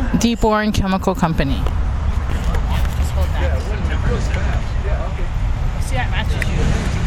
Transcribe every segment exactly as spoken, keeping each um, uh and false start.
Deepborn Chemical Company. Just hold that. Yeah, it went real fast. Yeah, okay. See, that matches you.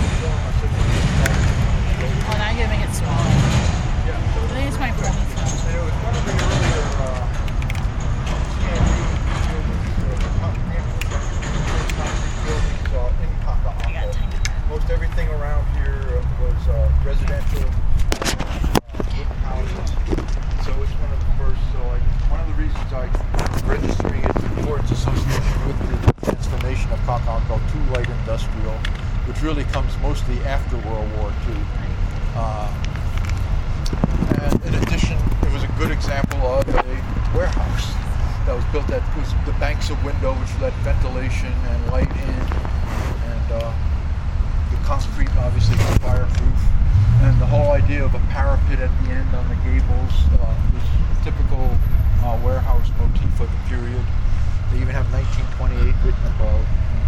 Oh, now you're gonna make it smaller. Yeah, so I think it's my ponytail. and it was one of the earlier uh, C M U buildings, uh, concrete buildings uh, in I got Kakaako. tiny. Most everything around here was uh, residential uh, wooden houses. So it's one of the first. So I, one of the reasons I registering it for its association with the transformation of Kakaako to light industrial, which really comes mostly after World War Two. Uh, and in addition, it was a good example of a warehouse that was built that was the banks of window which let ventilation and light in, and uh, the concrete obviously was fireproof, and the whole idea of a parapet at the end on the gables uh, was typical uh, warehouse motif of the period. They even have nineteen twenty-eight written above.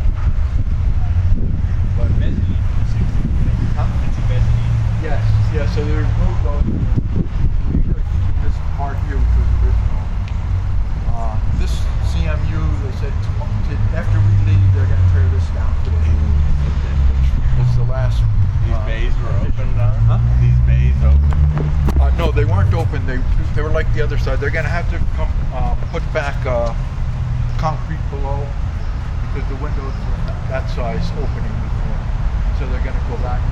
But huh? Yes, yeah, so they removed those. We're keeping this part here, which was original. Uh, this C M U, they said to, to, after we leave, they're going to tear this down today. Which was the last. These uh, bays were open now? Huh? These bays open? Uh, no, they weren't open. They they were like the other side. They're going to have to come uh, put back uh, concrete below because the windows were that size opening before. So they're going to go back.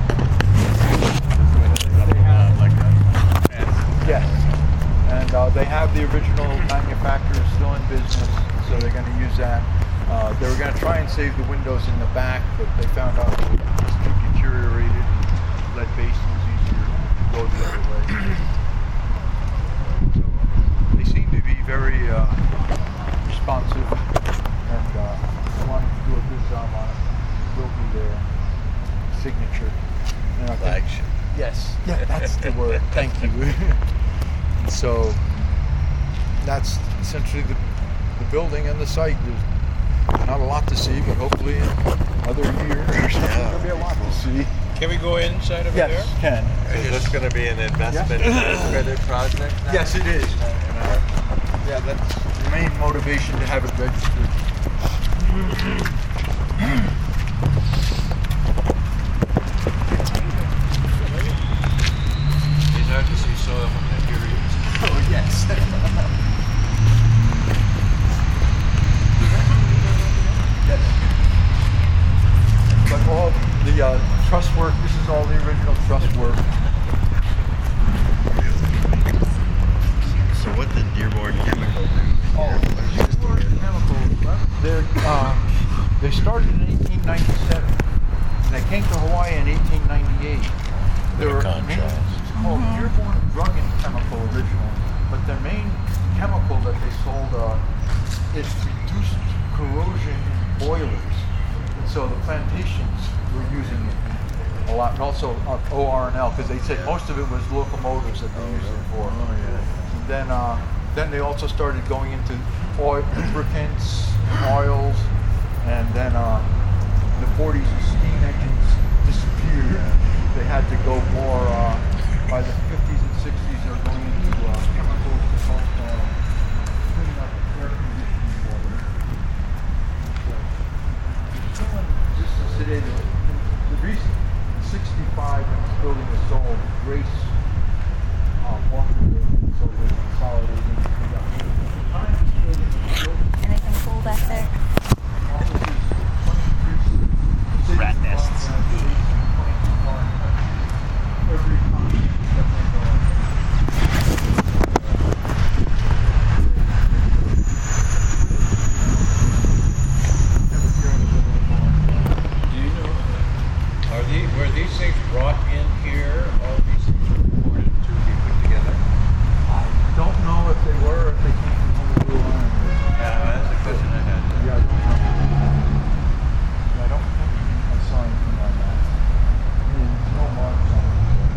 They have, like a fence. Yes, and uh, they have the original manufacturer still in business, so they're going to use that. Uh, they were going to try and save the windows in the back, but they found out it was too deteriorated. Lead based was easier to go the other way. So they seem to be very uh, responsive, and uh, they wanted to do a good job on it. It will be their signature. And I think- Flagship. Yes, yeah, that's the word. Thank you. So that's essentially the, the building and the site. There's not a lot to see, but hopefully in another year there'll be a lot to see. Can we go inside of Yes, there? can. Is this going to be an investment credit project now? Yes, it is. And, uh, yeah, that's the main motivation to have it registered. It's hard to see soil from that period. Oh, yes. Yes. But all the uh, truss work, this is all the original truss work. So what did Dearborn Chemical do? Oh, Dearborn Chemical, they're, uh, they started in eighteen ninety-seven, and they came to Hawaii in eighteen ninety-eight. They What a were contrast. main- It's called Dearborn Drug and Chemical originally, but their main chemical that they sold uh, is reduced corrosion in boilers. And so the plantations were using it a lot, and also uh, O R and L, because they said most of it was locomotives that they used it for. Oh, yeah. And then, uh, then they also started going into oil, lubricants, oils, and then uh, in the forties, the steam engines disappeared. They had to go more. Uh, by the fifties and sixties, they were going into uh, chemicals to help uh, clean up air conditioning water. So, still in business today. The, the reason sixty-five when this building was sold, Grace uh, walked away, so they're consolidating. The time this building was built, Anything cool back there? offices, twenty-three Rat nests. Every company that went on. Never hear anything anymore. Do you know, are these, were these things brought in here, all these things were reported to be put together? I don't know if they were, if they came from Honolulu Island. Yeah, that's a question I had. Yeah, I don't know. I don't think I saw anything on that. I mean, there's no marks on it.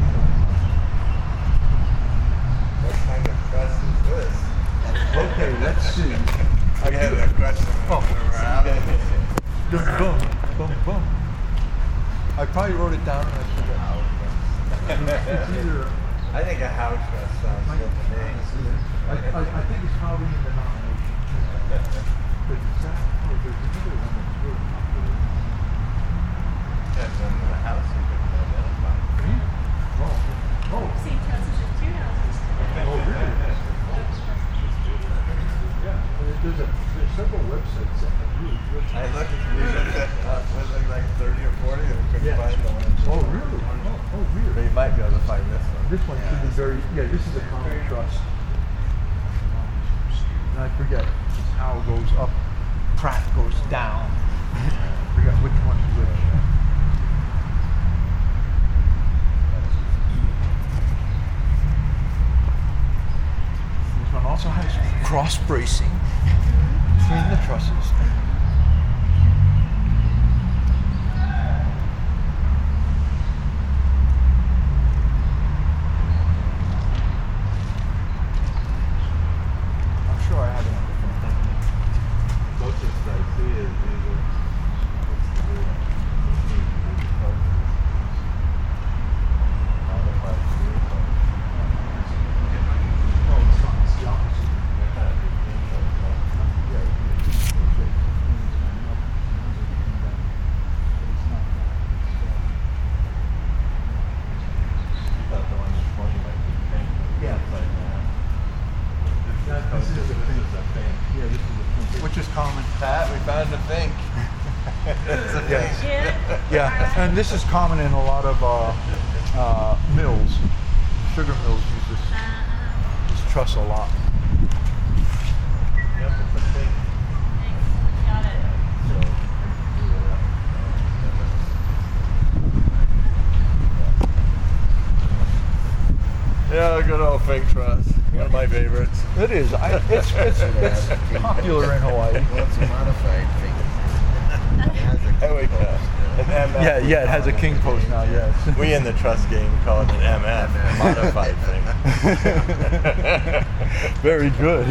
What kind of crust is this? Okay, let's see. I had a question. Oh, around. Boom, boom, boom, boom. I probably wrote it down and I forgot. It's either, I think a house crust sounds good to me. I, I, I think it's probably in the nomination. But that, oh, there's another one that's real popular. That's under the house you can identify. Oh, oh, See, trusses are two houses. oh, really? Yeah, there- there's a, there's several websites that have really good. I looked at, we looked at, uh, was it like thirty or forty and we couldn't Yeah. find the one. Oh, really? Oh, oh, But weird. you might be able to find this one. This one should be very, yeah, this is a common trust. And I forget, it's how it goes up, Pratt goes down. I forget which one's which. This one also has cross bracing between the trusses. I'm sure I have it on the phone. Closest I see is either, what's the word? Modified vehicle. No, it's not, it's the opposite. Yeah, Yeah, it's the opposite. you thought the one in twenty might be pink. Yeah. It's like that. Yeah, This this is a this pink. is a pink. Yeah, this is a pink, which is common. Pat, we found a pink. It's a Yes. pink. Yeah. Yeah, and this is common in a lot of uh, uh, mills. Sugar mills use this, this truss a lot. Yep, it's a pink. Got it. So, yeah, good old fake truss. One of my favorites. It is. I, it's it's it's popular in Hawaii. Well, it's a modified thing. There we go. An M F. Yeah, yeah. It has a king post now. Yes. We in the trust game call it an M F, modified thing. Very good.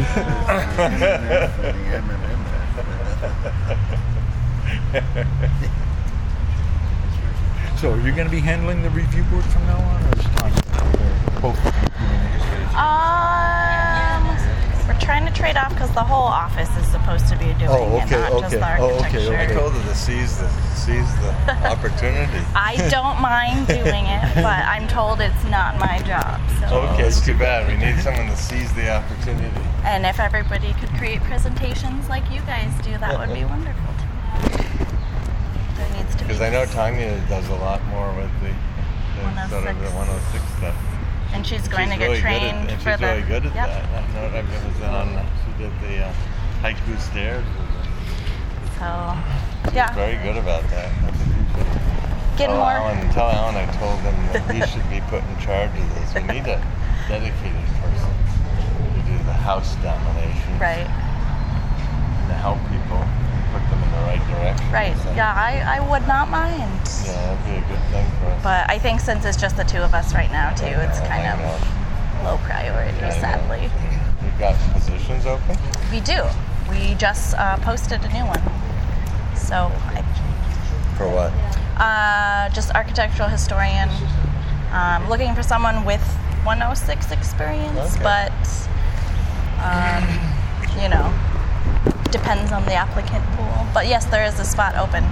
So, are you going to be handling the review board from now on, or is Tanya? Both of you doing it? Um, we're trying to trade off because the whole office is supposed to be doing Oh, it, okay, not just okay. the Oh, okay, architecture. I okay. told her to seize the seize the opportunity. I don't mind doing it, but I'm told it's not my job. So. Okay, it's too bad. We need someone to seize the opportunity. And if everybody could create presentations like you guys do, that would be wonderful. There needs to be. Because I know Tanya does a lot more with the, the sort of the one oh six stuff. And she's going she's to get really trained good at, and for she's the. really good at yep. that. I know I was on. She did the uh, haiku stairs. So, She's yeah, very good about that. I think you should get tell more. Alan, tell Alan I told him that he should be put in charge of this. We need a dedicated person to do the house domination. Right, And to help people, put them in the right direction. right. So, Yeah, I, I would not mind. Yeah, that'd be a good thing for us. But I think since it's just the two of us right now, too, it's I kind of know. low priority, I know. sadly. We've got positions open? We do. We just uh, posted a new one. So, I, For what? uh, just architectural historian. Um, looking for someone with one oh six experience, Okay. but, um, you know, depends on the applicant pool. But yes, there is a spot open.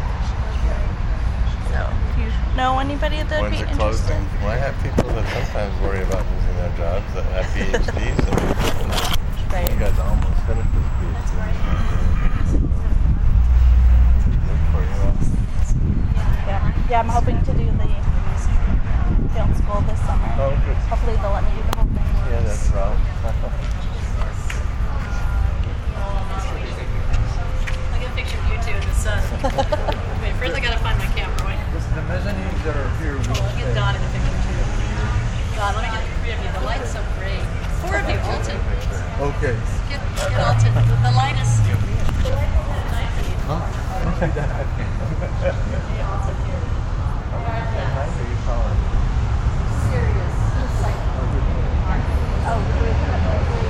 So, if you know anybody that would When's be it interested. closing? Well, I have people that sometimes worry about losing their jobs that have PhDs. And Right. you guys almost finished this PhD. Look for you. Yeah. yeah, I'm hoping to do the film school this summer. Oh, good. Hopefully they'll let me do the whole thing. Yeah, that's right. I get a picture of you two in the sun. Wait, first I gotta find my camera. Wait. The mezzanines that are here. I'll get Don in the picture too. Don, let me get three of you. The light's so great. Four of you, Alton. Okay. Get, get Alton. The, the light is. Oh,